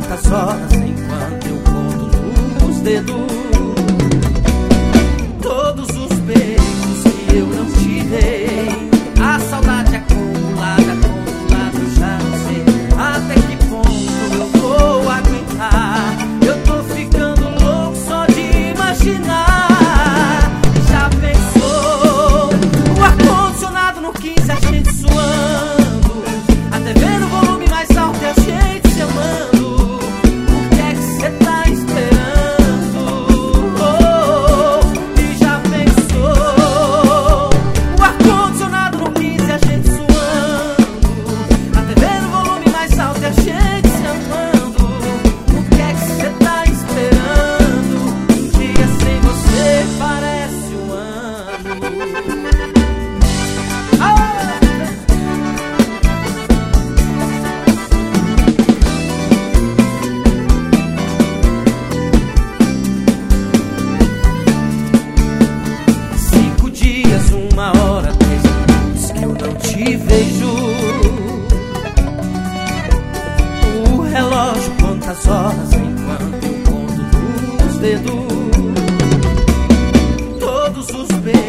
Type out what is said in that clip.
quantas horas enquanto eu conto nos dedos todos os beijos que eu não te dei. A saudade acumulada, eu já não sei até que ponto eu vou aguentar. Eu tô ficando louco só de imaginar. Já pensou o ar-condicionado no 15, a gente suando, até vendo o volume mais alto e a gente se amando. O que é que cê tá esperando? Oh, e já pensou o ar-condicionado no 15, a gente suando, até vendo o volume mais alto e a gente se amando. O que é que cê tá esperando? Um dia sem você parece um ano. Uma hora, 10 minutos que eu não te vejo. O relógio, quantas horas enquanto eu conto nos dedos todos os beijos